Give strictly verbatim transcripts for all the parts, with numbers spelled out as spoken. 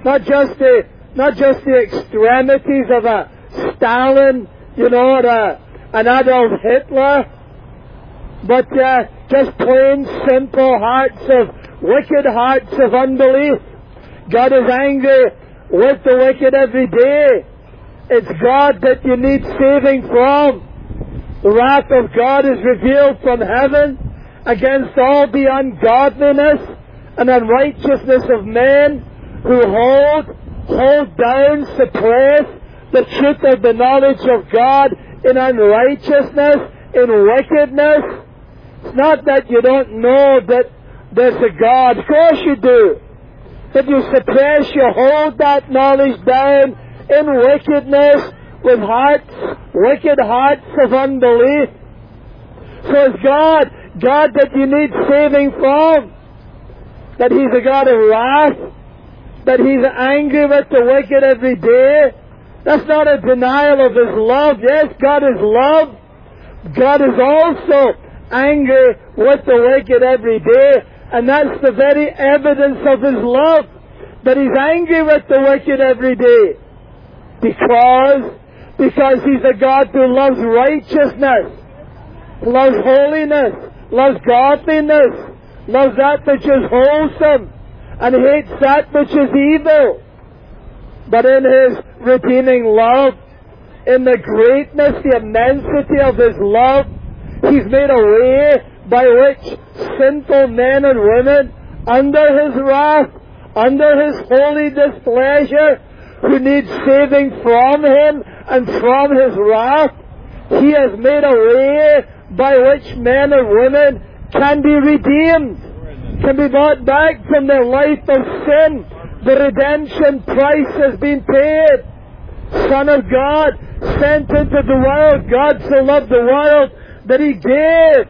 Not just the, not just the extremities of a Stalin, you know, or a, an Adolf Hitler, but uh, just plain simple hearts of, wicked hearts of unbelief. God is angry with the wicked every day. It's God that you need saving from. The wrath of God is revealed from heaven against all the ungodliness and unrighteousness of men who hold, hold down, suppress the truth of the knowledge of God in unrighteousness, in wickedness. It's not that you don't know that there's a God. Of course you do. But you suppress, you hold that knowledge down in wickedness with hearts, wicked hearts of unbelief. So it's God, God that you need saving from. That He's a God of wrath. That He's angry with the wicked every day. That's not a denial of His love. Yes, God is love. God is also angry with the wicked every day. And that's the very evidence of His love. That He's angry with the wicked every day. Because, because He's a God who loves righteousness, loves holiness, loves godliness, loves that which is wholesome, and hates that which is evil. But in His redeeming love, in the greatness, the immensity of His love, He's made a way by which sinful men and women, under His wrath, under His holy displeasure, who need saving from Him and from His wrath, He has made a way by which men and women can be redeemed, can be brought back from their life of sin. The redemption price has been paid. Son of God, sent into the world. God so loved the world that He gave.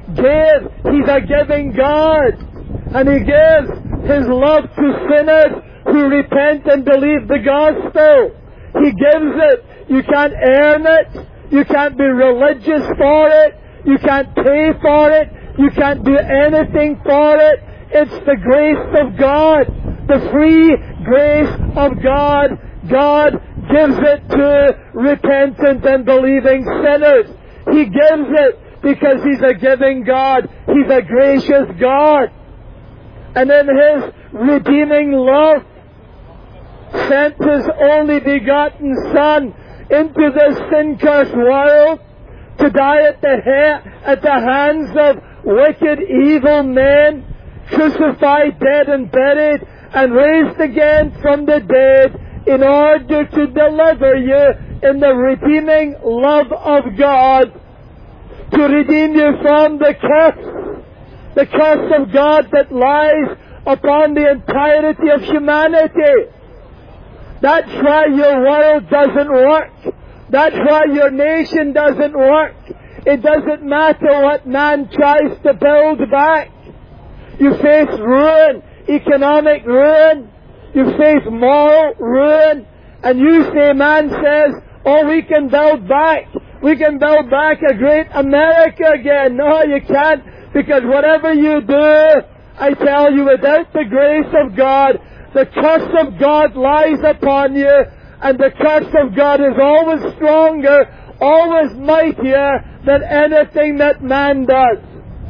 Gave. He's a giving God. And He gives His love to sinners who repent and believe the gospel. He gives it. You can't earn it. You can't be religious for it. You can't pay for it. You can't do anything for it. It's the grace of God. The free grace of God. God gives it to repentant and believing sinners. He gives it because He's a giving God. He's a gracious God. And in His redeeming love, sent His only begotten Son into this sin-cursed world to die at the, ha- at the hands of wicked, evil men, crucified, dead and buried, and raised again from the dead in order to deliver you in the redeeming love of God, to redeem you from the curse, the curse of God that lies upon the entirety of humanity. That's why your world doesn't work. That's why your nation doesn't work. It doesn't matter what man tries to build back. You face ruin, economic ruin. You face moral ruin. And you say, man says, oh, we can build back. We can build back a great America again. No, you can't. Because whatever you do, I tell you, without the grace of God, the curse of God lies upon you, and the curse of God is always stronger, always mightier than anything that man does.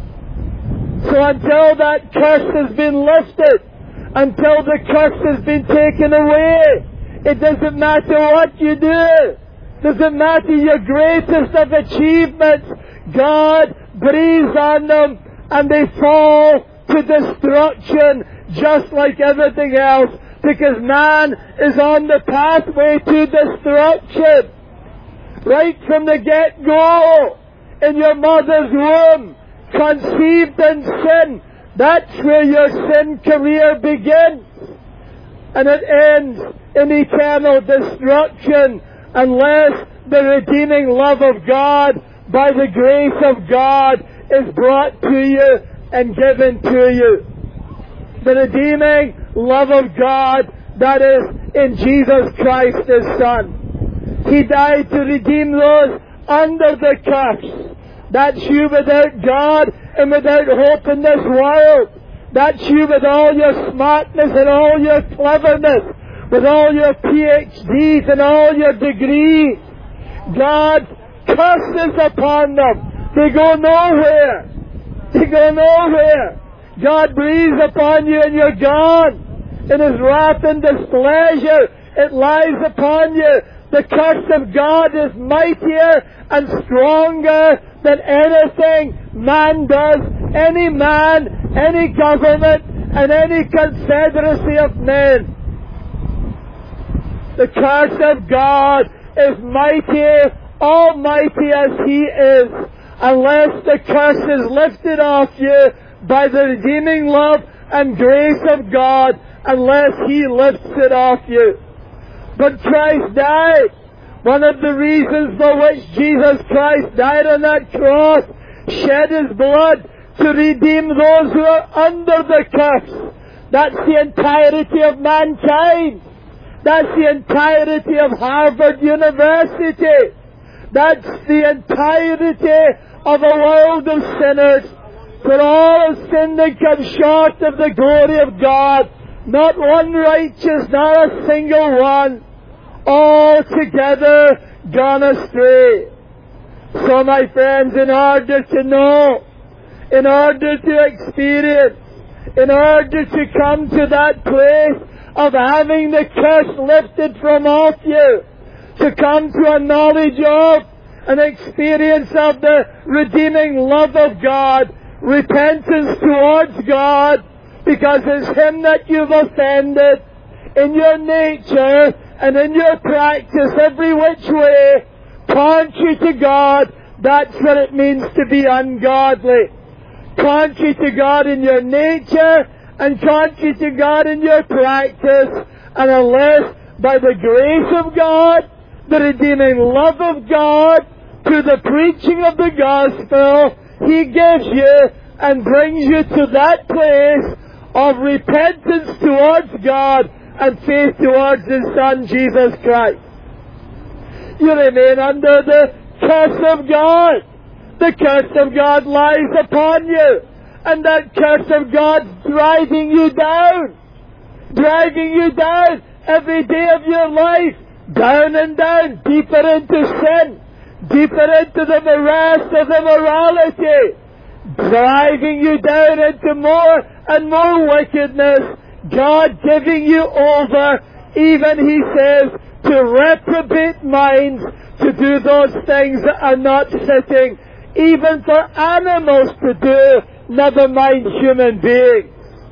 So until that curse has been lifted, until the curse has been taken away, it doesn't matter what you do. Doesn't matter your greatest of achievements. God breathes on them and they fall to destruction just like everything else, because man is on the pathway to destruction. Right from the get-go, in your mother's womb, conceived in sin, that's where your sin career begins. And it ends in eternal destruction unless the redeeming love of God, by the grace of God, is brought to you and given to you. The redeeming love of God that is in Jesus Christ, His Son. He died to redeem those under the curse. That's you without God and without hope in this world. That's you with all your smartness and all your cleverness, with all your P H Ds and all your degrees. God curses upon them. They go nowhere. They go nowhere. God breathes upon you and you're gone. In His wrath and displeasure, it lies upon you. The curse of God is mightier and stronger than anything man does, any man, any government, and any confederacy of men. The curse of God is mighty, almighty as He is, unless the curse is lifted off you by the redeeming love and grace of God, unless He lifts it off you. But Christ died. One of the reasons for which Jesus Christ died on that cross, shed His blood to redeem those who are under the curse. That's the entirety of mankind. That's the entirety of Harvard University. That's the entirety of a world of sinners. For all have sinned and come short of the glory of God. Not one righteous, not a single one. All together gone astray. So my friends, in order to know, in order to experience, in order to come to that place of having the curse lifted from off you, to come to a knowledge of, an experience of the redeeming love of God, repentance towards God, because it's Him that you've offended, in your nature and in your practice, every which way, contrary to God, that's what it means to be ungodly. Contrary to God in your nature, and contrary to God in your practice, and unless by the grace of God, the redeeming love of God, through the preaching of the gospel, He gives you and brings you to that place of repentance towards God and faith towards His Son, Jesus Christ. You remain under the curse of God. The curse of God lies upon you. And that curse of God's driving you down. Driving you down every day of your life. Down and down, deeper into sin. Deeper into the morass of immorality. Driving you down into more and more wickedness. God giving you over, even He says, to reprobate minds, to do those things that are not fitting, even for animals to do, never mind human beings.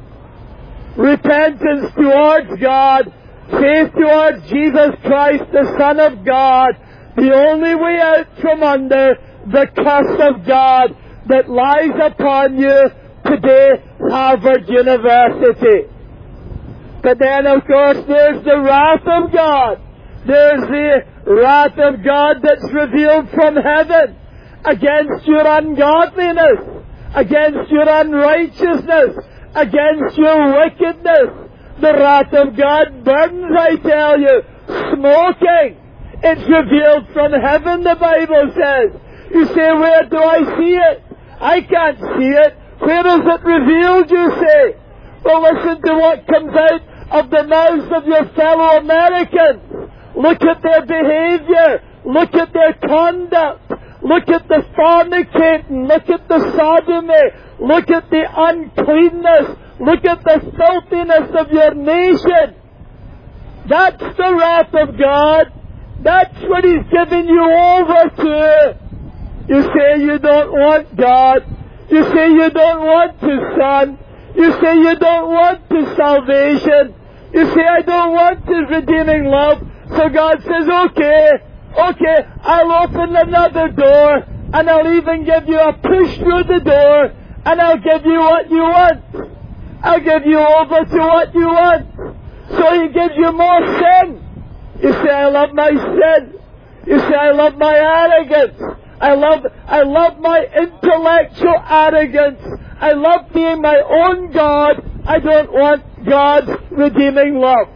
Repentance towards God, faith towards Jesus Christ, the Son of God, the only way out from under the curse of God that lies upon you today, Harvard University. But then, of course, there's the wrath of God. There's the wrath of God that's revealed from heaven against your ungodliness, against your unrighteousness, against your wickedness. The wrath of God burns, I tell you, smoking. It's revealed from heaven, the Bible says. You say, where do I see it? I can't see it. Where is it revealed, you say? Well, listen to what comes out of the mouths of your fellow Americans. Look at their behavior. Look at their conduct. Look at the fornicating. Look at the sodomy. Look at the uncleanness. Look at the filthiness of your nation. That's the wrath of God. That's what He's given you over to. You say you don't want God. You say you don't want His Son. You say you don't want His salvation. You say I don't want His redeeming love. So God says, okay, okay, I'll open another door, and I'll even give you a push through the door, and I'll give you what you want. I'll give you over to what you want. So He gives you more sin. You say, I love my sin. You say, I love my arrogance. I love, I love my intellectual arrogance. I love being my own God. I don't want God's redeeming love.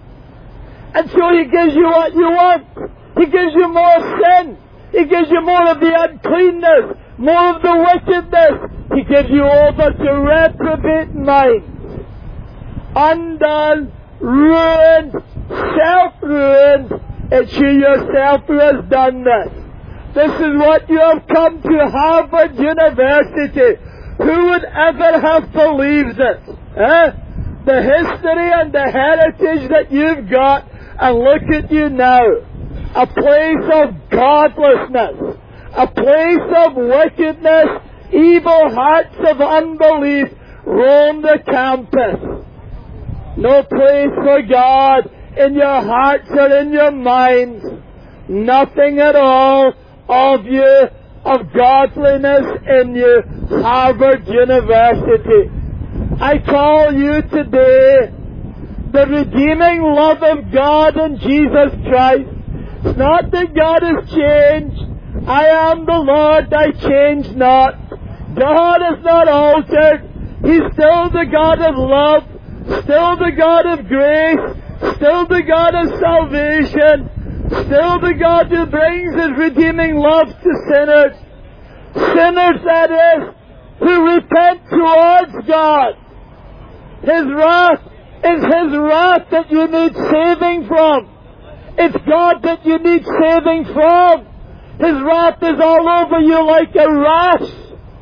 And so He gives you what you want. He gives you more sin. He gives you more of the uncleanness, more of the wickedness. He gives you over to reprobate minds. Undone, ruined, self-ruined. It's you yourself who has done this. This is what you have come to Harvard University. Who would ever have believed it? Eh? The history and the heritage that you've got, and look at you now. A place of godlessness. A place of wickedness. Evil hearts of unbelief roam the campus. No place for God in your hearts or in your minds. Nothing at all of you, of godliness in you. Harvard University. I call you today the redeeming love of God in Jesus Christ. It's not that God has changed. I am the Lord, I change not. God is not altered. He's still the God of love, still the God of grace, still the God of salvation, still the God who brings His redeeming love to sinners. Sinners, that is, who repent towards God. His wrath is His wrath that you need saving from. It's God that you need saving from. His wrath is all over you like a rash.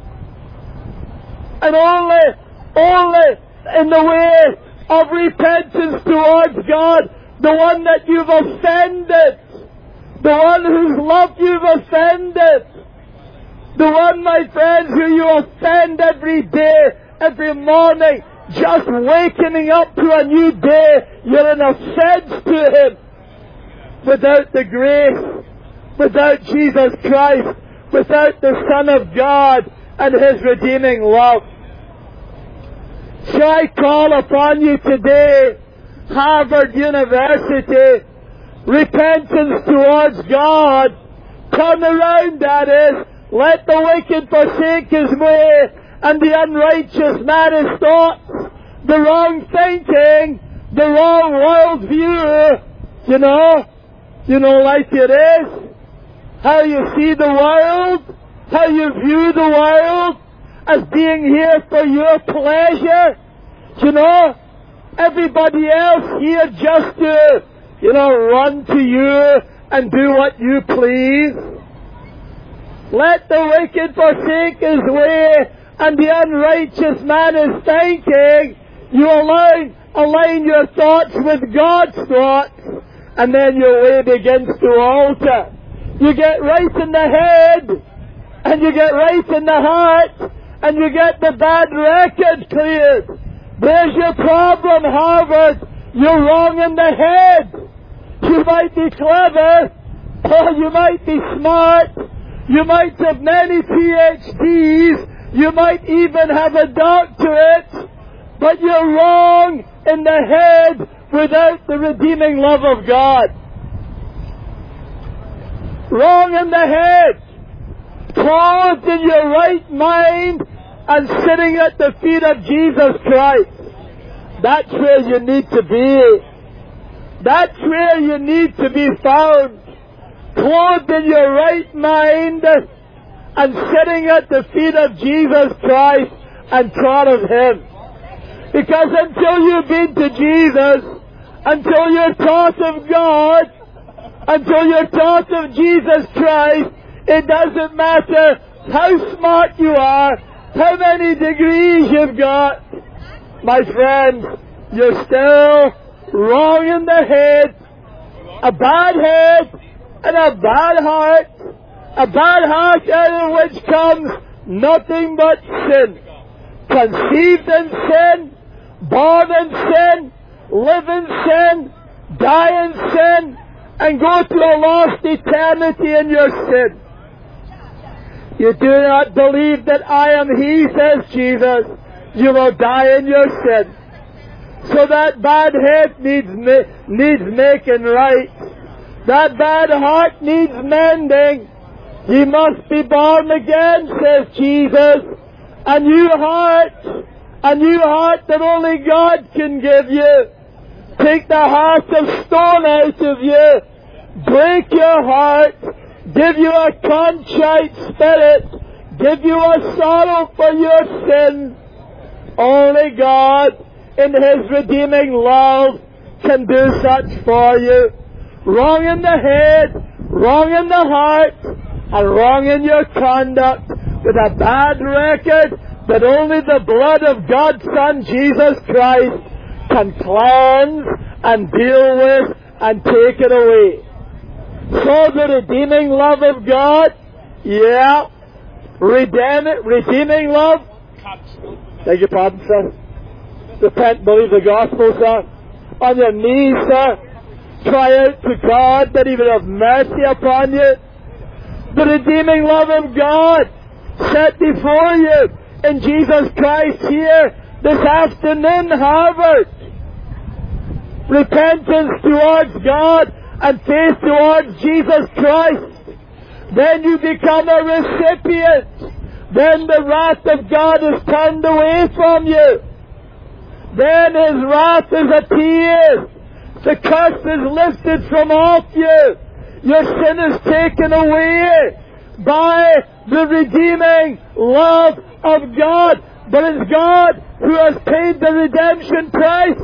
And only, only in the way of repentance towards God, the one that you've offended, the one whose love you've offended, the one, my friends, who you offend every day, every morning, just wakening up to a new day, you're an offense to Him. Without the grace, without Jesus Christ, without the Son of God and His redeeming love. So I call upon you today, Harvard University, repentance towards God. Turn around, that is. Let the wicked forsake his way, and the unrighteous man his thoughts. The wrong thinking, the wrong world view, you know. You know, like it is. How you see the world, how you view the world as being here for your pleasure. You know, everybody else here just to, you know, run to you and do what you please. Let the wicked forsake his way, and the unrighteous man is thinking. You align, align your thoughts with God's thoughts, and then your way begins to alter. You get right in the head, and you get right in the heart, and you get the bad record cleared. There's your problem, Harvard. You're wrong in the head. You might be clever, or you might be smart. You might have many P H Ds. You might even have a doctorate. But you're wrong in the head without the redeeming love of God. Wrong in the head. Clothed in your right mind and sitting at the feet of Jesus Christ. That's where you need to be. That's where you need to be found. Clothed in your right mind and sitting at the feet of Jesus Christ and taught of Him. Because until you've been to Jesus, until you're taught of God, until you're taught of Jesus Christ, it doesn't matter how smart you are, how many degrees you've got. My friend, you're still wrong in the head, a bad head, and a bad heart, a bad heart out of which comes nothing but sin. Conceived in sin, born in sin, live in sin, die in sin, and go to a lost eternity in your sin. You do not believe that I am He, says Jesus. You will die in your sin. So that bad head needs, needs making right. That bad heart needs mending. Ye must be born again, says Jesus. A new heart, a new heart that only God can give you. Take the heart of stone out of you. Break your heart. Give you a contrite spirit. Give you a sorrow for your sins. Only God, in His redeeming love, can do such for you. Wrong in the head, wrong in the heart, and wrong in your conduct, with a bad record that only the blood of God's Son, Jesus Christ, can cleanse and deal with and take it away. So the redeeming love of God, yeah, redeem, redeeming love, beg your pardon, sir. Repent, believe the gospel, sir. On your knees, sir. Cry out to God that He would have mercy upon you. The redeeming love of God set before you in Jesus Christ here this afternoon, Harvard. Repentance towards God and faith towards Jesus Christ. Then you become a recipient. Then the wrath of God is turned away from you. Then His wrath is appeased. The curse is lifted from off you. Your sin is taken away by the redeeming love of God. But it's God who has paid the redemption price.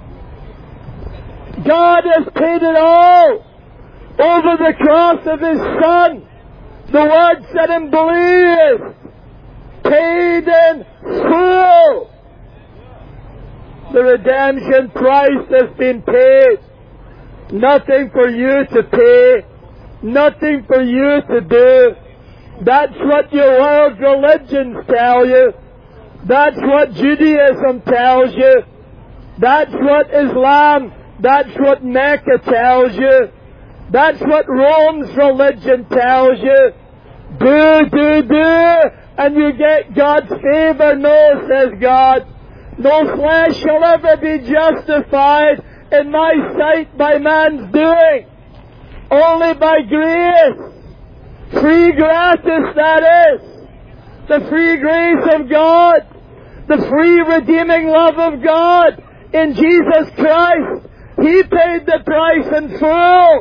God has paid it all over the cross of His Son. The Word said in believe, paid in full. The redemption price has been paid. Nothing for you to pay. Nothing for you to do. That's what your world religions tell you. That's what Judaism tells you. That's what Islam, that's what Mecca tells you. That's what Rome's religion tells you. Do, do, do, and you get God's favor. No, says God. No flesh shall ever be justified in my sight by man's doing. Only by grace. Free gratis, that is. The free grace of God. The free redeeming love of God in Jesus Christ. He paid the price in full.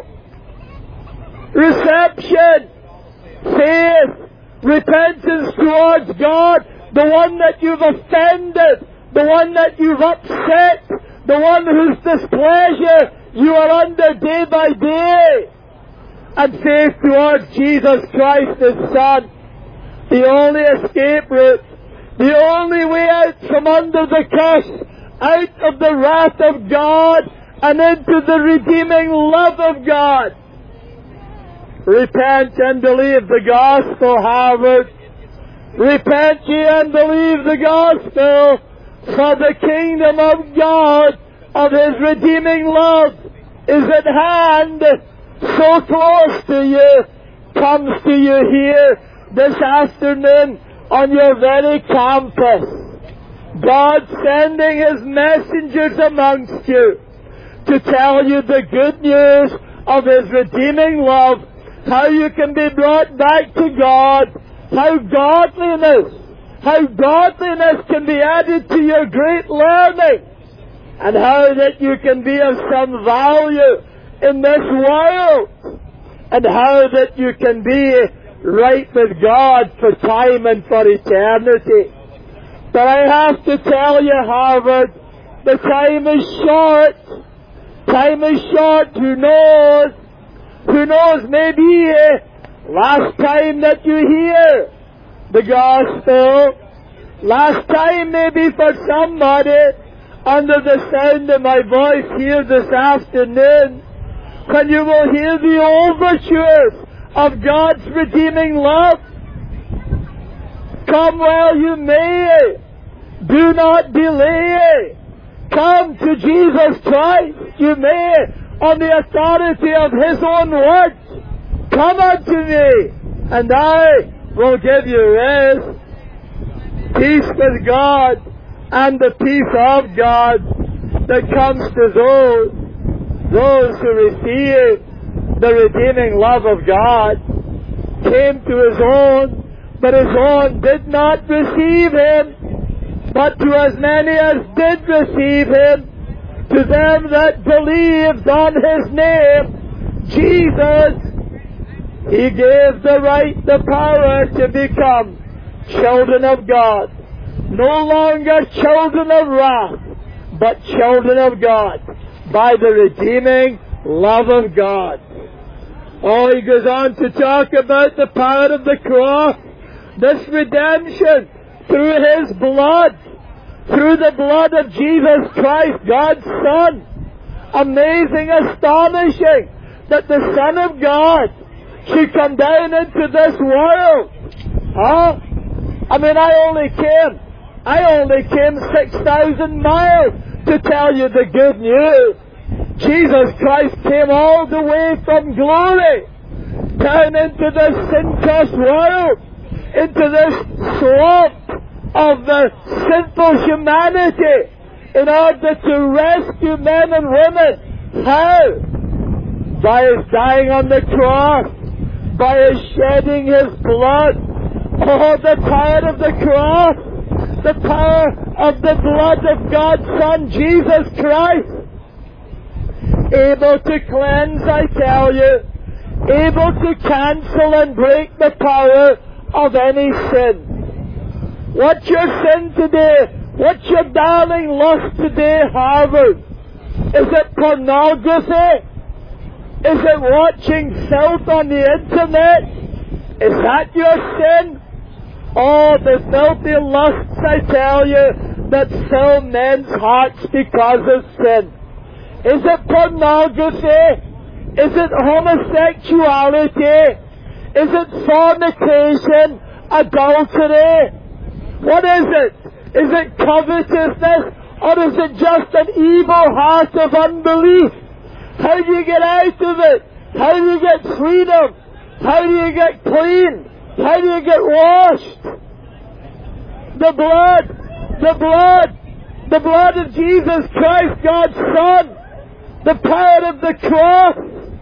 Reception, faith, repentance towards God, the one that you've offended, the one that you've upset, the one whose displeasure you are under day by day, and faith towards Jesus Christ, His Son, the only escape route, the only way out from under the curse, out of the wrath of God, and into the redeeming love of God. Repent and believe the gospel, Harvard. Repent ye and believe the gospel, for the kingdom of God, of His redeeming love, is at hand, so close to you, comes to you here this afternoon on your very campus. God sending His messengers amongst you to tell you the good news of His redeeming love, how you can be brought back to God, how godliness, how godliness can be added to your great learning, and how that you can be of some value in this world, and how that you can be right with God for time and for eternity. But I have to tell you, Harvard, the time is short. Time is short. Who knows? Who knows, maybe uh, last time that you hear the gospel, last time maybe for somebody under the sound of my voice here this afternoon, when you will hear the overtures of God's redeeming love. Come while you may. Do not delay. Come to Jesus Christ. You may, on the authority of His own words. Come unto me, and I will give you rest. Peace with God, and the peace of God that comes to those, those who receive the redeeming love of God. Came to His own, but His own did not receive Him. But to as many as did receive Him, to them that believed on His name, Jesus, He gave the right, the power to become children of God. No longer children of wrath, but children of God. by the redeeming love of God. Oh, he goes on to talk about the power of the cross. This redemption through His blood, through the blood of Jesus Christ, God's Son. Amazing, astonishing that the Son of God should come down into this world. Huh? I mean, I only came, I only came six thousand miles to tell you the good news. Jesus Christ came all the way from glory down into this sin-tossed world, into this swamp of the sinful humanity, in order to rescue men and women. How? By His dying on the cross, by His shedding His blood. Oh, the power of the cross, the power of the blood of God's Son, Jesus Christ. Able to cleanse, I tell you, able to cancel and break the power of any sin. What's your sin today? What's your darling lust today, Harvard? Is it pornography? Is it watching filth on the internet? Is that your sin? Oh, the filthy lusts, I tell you, that fill men's hearts because of sin. Is it pornography? Is it homosexuality? Is it fornication? Adultery? What is it? Is it covetousness? Or is it just an evil heart of unbelief? How do you get out of it? How do you get freedom? How do you get clean? How do you get washed? The blood, the blood, the blood of Jesus Christ, God's Son, the power of the cross.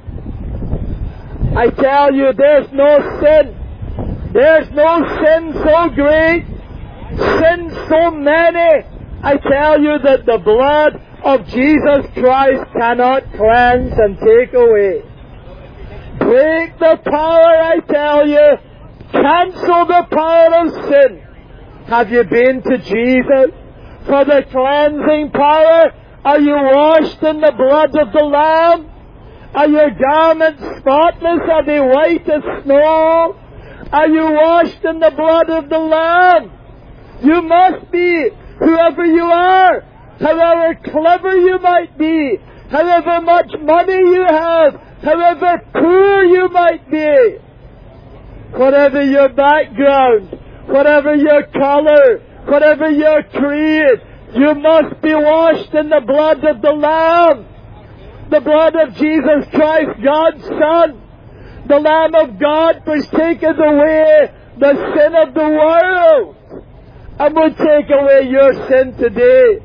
I tell you, there's no sin. There's no sin so great, sin so many. I tell you that the blood of Jesus Christ cannot cleanse and take away. Break the power, I tell you. Cancel the power of sin. Have you been to Jesus for the cleansing power? Are you washed in the blood of the Lamb? Are your garments spotless? Are they white as snow? Are you washed in the blood of the Lamb? You must be, whoever you are, however clever you might be, however much money you have, however poor you might be, whatever your background, whatever your color, whatever your creed, you must be washed in the blood of the Lamb, the blood of Jesus Christ, God's Son, the Lamb of God, which taketh away the sin of the world, and will take away your sin today.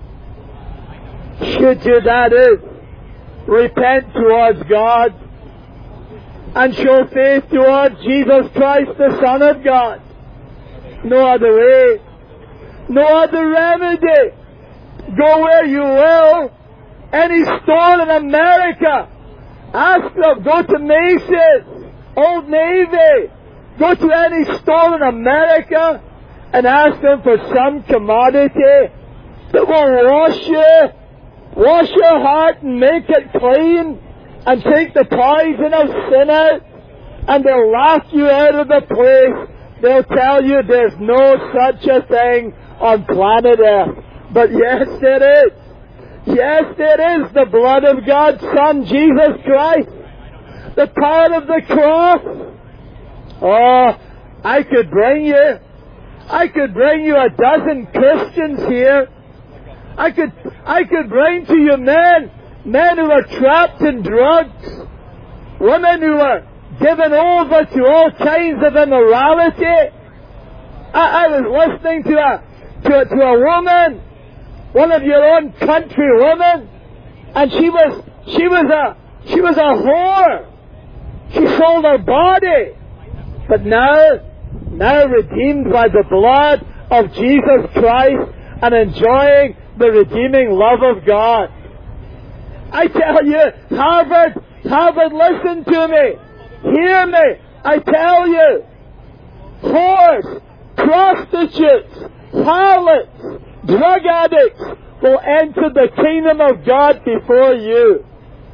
Should you, that is, repent towards God and show faith towards Jesus Christ, the Son of God. No other way, no other remedy. Go where you will, any store in America, ask them, go to Macy's, Old Navy, go to any store in America and ask them for some commodity that will wash you, wash your heart and make it clean and take the poison of sin out, and they'll laugh you out of the place. They'll tell you there's no such a thing on planet Earth. But yes, there is. Yes, there is the blood of God's Son, Jesus Christ. The power of the cross. Oh, I could bring you, I could bring you a dozen Christians here. I could, I could bring to you men, men who are trapped in drugs, women who are given over to all kinds of immorality. I, I was listening to a, to a, to a woman, one of your own country women, and she was, she was a, she was a whore. She sold her body. But now, now redeemed by the blood of Jesus Christ and enjoying the redeeming love of God. I tell you, Harvard, Harvard, listen to me. Hear me. I tell you, whores, prostitutes, harlots, drug addicts, will enter the kingdom of God before you.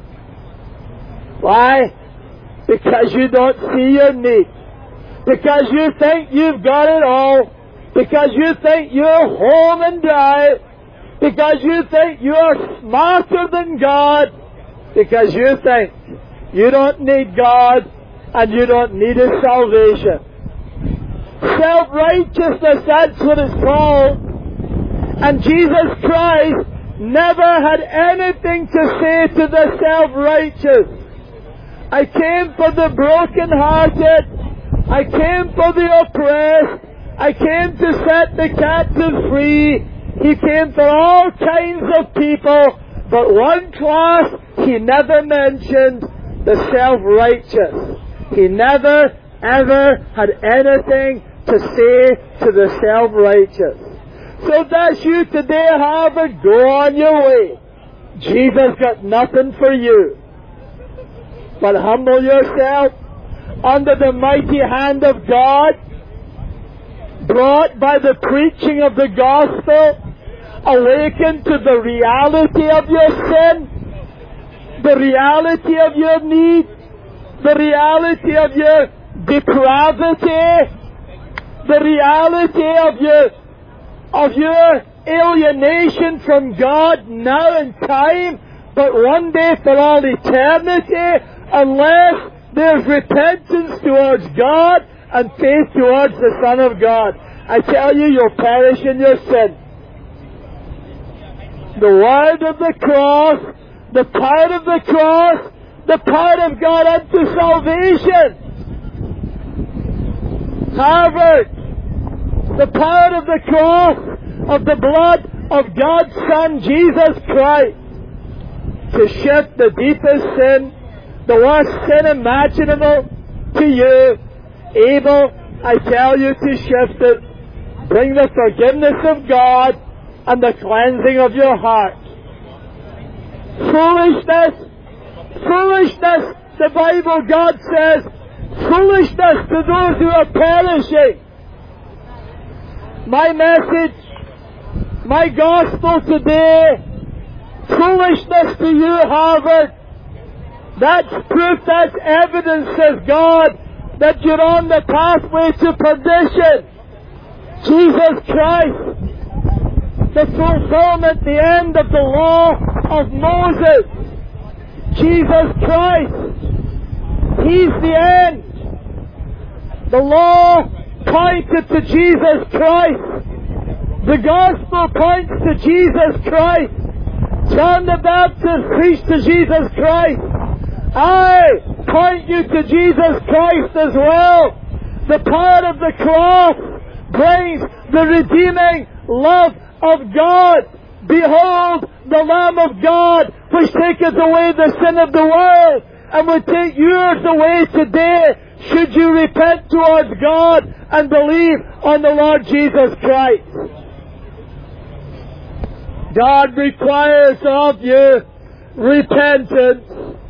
Why? Because you don't see your need. Because you think you've got it all. Because you think you're home and dry. Because you think you're smarter than God. Because you think you don't need God and you don't need His salvation. Self-righteousness, that's what it's called. And Jesus Christ never had anything to say to the self-righteous. I came for the broken-hearted. I came for the oppressed. I came to set the captives free. He came for all kinds of people. But one class He never mentioned, the self-righteous. He never, ever had anything to say to the self-righteous. So that's you today, Harvard. Go on your way. Jesus got nothing for you. But humble yourself under the mighty hand of God, brought by the preaching of the gospel, awaken to the reality of your sin, the reality of your need, the reality of your depravity, the reality of your of your alienation from God now in time, but one day for all eternity, unless there's repentance towards God and faith towards the Son of God. I tell you, you'll perish in your sin. The word of the cross, the power of the cross, the power of God unto salvation. Harvard, the power of the cross, of the blood of God's Son, Jesus Christ, to shift the deepest sin, the worst sin imaginable to you, able, I tell you, to shift it, bring the forgiveness of God and the cleansing of your heart. Foolishness, foolishness, the Bible, God says, foolishness to those who are perishing. My message, my gospel today, foolishness to you, Harvard. That's proof, that's evidence, says God, that you're on the pathway to perdition. Jesus Christ, the fulfillment, the end of the law of Moses. Jesus Christ, He's the end. The law pointed to Jesus Christ. The gospel points to Jesus Christ. John the Baptist preached to Jesus Christ. I point you to Jesus Christ as well. The power of the cross brings the redeeming love of God. Behold, the Lamb of God, which taketh away the sin of the world, and will take yours away today, should you repent towards God and believe on the Lord Jesus Christ. God requires of you repentance.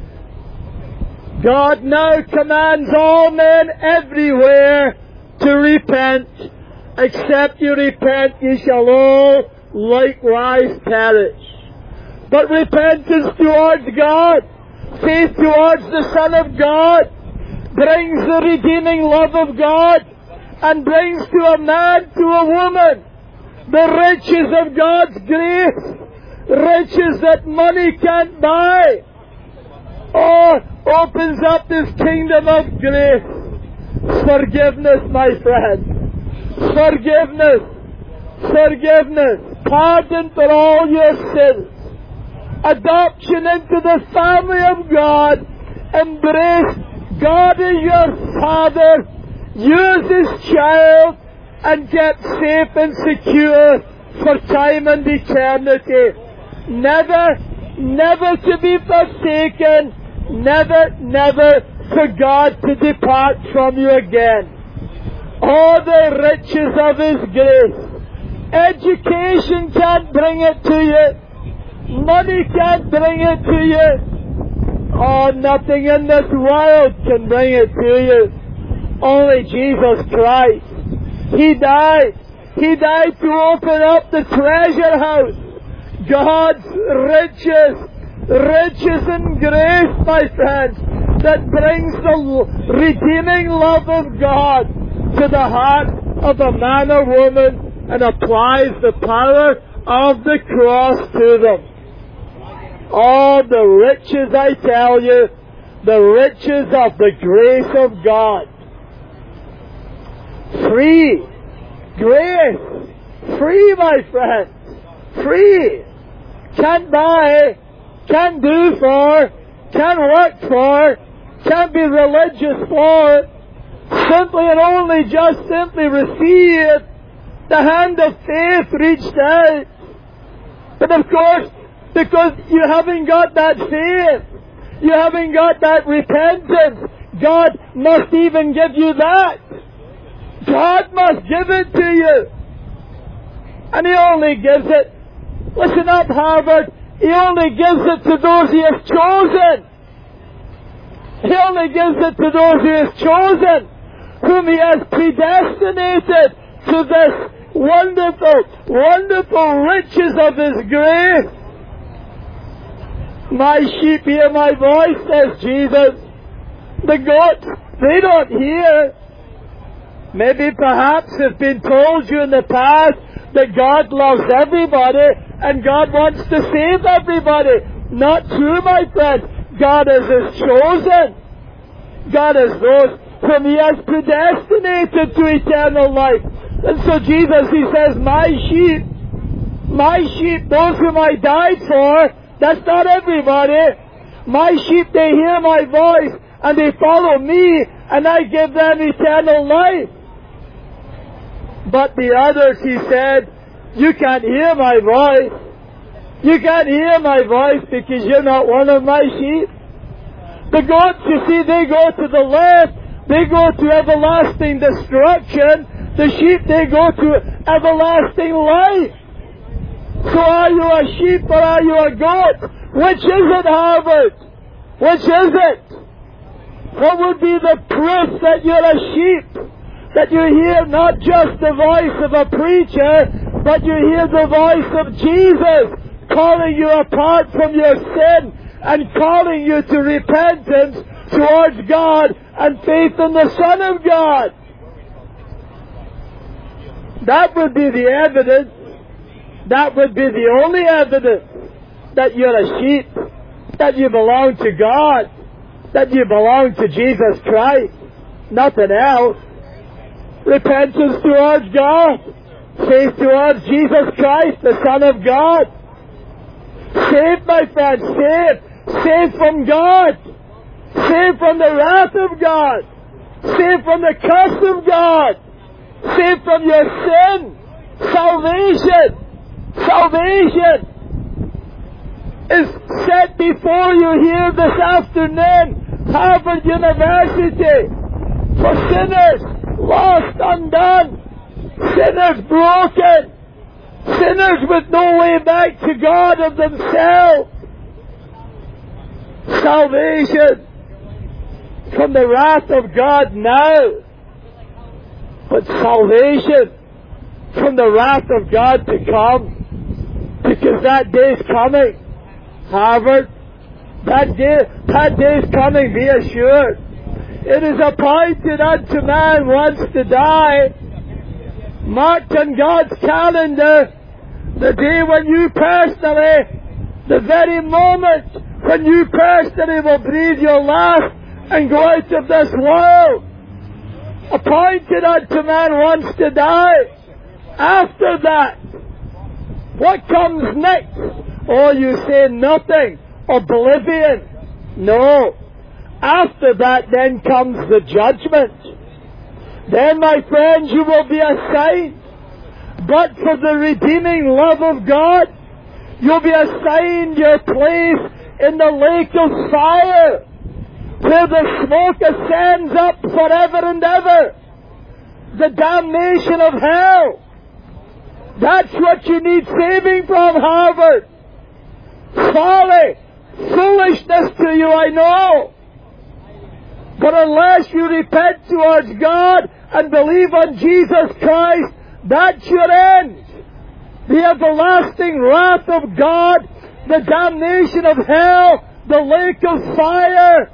God now commands all men everywhere to repent. Except you repent, ye shall all likewise perish. But repentance towards God, faith towards the Son of God, brings the redeeming love of God, and brings to a man, to a woman, the riches of God's grace, riches that money can't buy. Oh, opens up this kingdom of grace. Forgiveness, my friend. Forgiveness. Forgiveness. Pardon for all your sins. Adoption into the family of God. Embrace God as your Father. Use His child and get safe and secure for time and eternity. Never, never to be forsaken. Never, never for God to depart from you again. All the riches of His grace. Education can't bring it to you. Money can't bring it to you. Oh, nothing in this world can bring it to you. Only Jesus Christ. He died. He died to open up the treasure house. God's riches, riches in grace, my friends, that brings the redeeming love of God to the heart of a man or woman and applies the power of the cross to them. All the riches, I tell you, the riches of the grace of God. Free. Grace. Free, my friends. Free. Can't buy, can't do for, can't work for, can't be religious for. Simply and only just simply receive. The hand of faith reached out. But of course, because you haven't got that faith, you haven't got that repentance, God must even give you that. God must give it to you. And He only gives it, listen up, Harvard, He only gives it to those He has chosen. He only gives it to those He has chosen, whom He has predestinated to this wonderful, wonderful riches of His grace. My sheep hear my voice, says Jesus. The goats, they don't hear. Maybe perhaps it's been told you in the past that God loves everybody and God wants to save everybody. Not true, my friend. God is His chosen. God is those whom He has predestinated to eternal life. And so Jesus, He says, my sheep, my sheep, those whom I died for, that's not everybody. My sheep, they hear my voice and they follow me and I give them eternal life. But the others, He said, you can't hear my voice. You can't hear my voice because you're not one of my sheep. The goats, you see, they go to the left. They go to everlasting destruction. The sheep, they go to everlasting life. So are you a sheep or are you a goat? Which is it, Harvard? Which is it? What would be the proof that you're a sheep? That you hear not just the voice of a preacher, but you hear the voice of Jesus calling you apart from your sin and calling you to repentance towards God and faith in the Son of God. That would be the evidence. That would be the only evidence that you're a sheep, that you belong to God, that you belong to Jesus Christ. Nothing else. Repentance towards God, faith towards Jesus Christ, the Son of God. Saved, my friends, saved. Saved from God. Saved from the wrath of God. Saved from the curse of God. Saved from your sin. Salvation. Salvation is set before you here this afternoon, Harvard University, for sinners lost, undone, sinners broken, sinners with no way back to God of themselves. Salvation from the wrath of God now, but salvation from the wrath of God to come. Because that day is coming, Harvard. That day, that day is coming, be assured. It is appointed unto man once to die. Marked on God's calendar, the day when you personally, the very moment when you personally will breathe your last and go out of this world. Appointed unto man once to die. After that, what comes next? Oh, you say nothing. Oblivion. No. After that then comes the judgment. Then, my friends, you will be assigned. But for the redeeming love of God, you'll be assigned your place in the lake of fire, where the smoke ascends up forever and ever. The damnation of hell. That's what you need saving from, Harvard. Folly, foolishness to you, I know. But unless you repent towards God and believe on Jesus Christ, that's your end. the everlasting wrath of God, the damnation of hell, the lake of fire.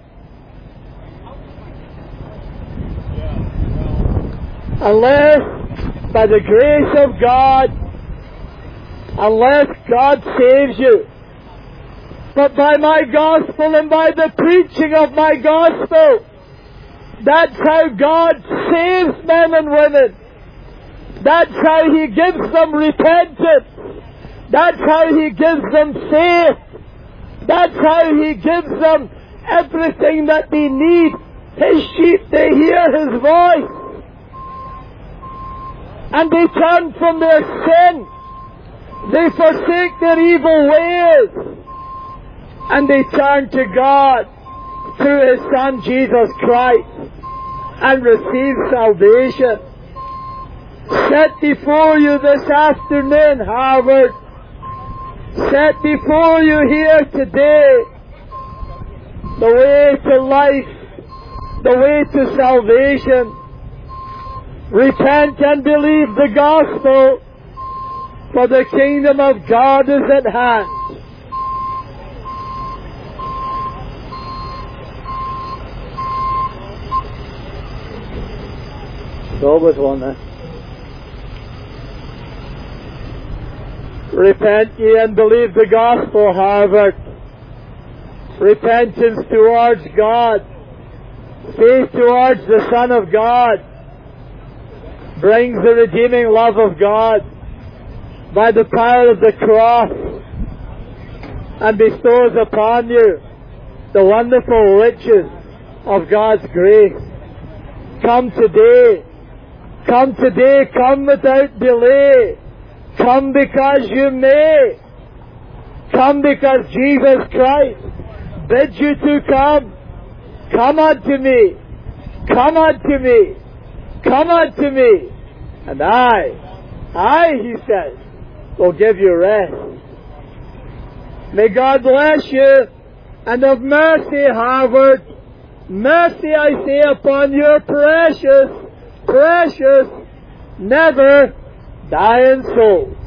Unless, by the grace of God, unless God saves you, but by my gospel and by the preaching of my gospel, that's how God saves men and women. That's how He gives them repentance. That's how He gives them faith. That's how He gives them everything that they need. His sheep, they hear His voice. And they turn from their sin. They forsake their evil ways. And they turn to God through His Son Jesus Christ and receive salvation. Set before you this afternoon, Harvard. Set before you here today the way to life, the way to salvation. Repent and believe the gospel, for the kingdom of God is at hand. Go with one then. Repent ye and believe the gospel, Harvard. Repentance towards God, faith towards the Son of God, brings the redeeming love of God by the power of the cross and bestows upon you the wonderful riches of God's grace. Come today. Come today. Come without delay. Come because you may. Come because Jesus Christ bids you to come. Come unto me. Come unto me. Come unto me. And I, I, He says, will give you rest. May God bless you, and of mercy, Harvard, mercy I say upon your precious, precious, never dying souls.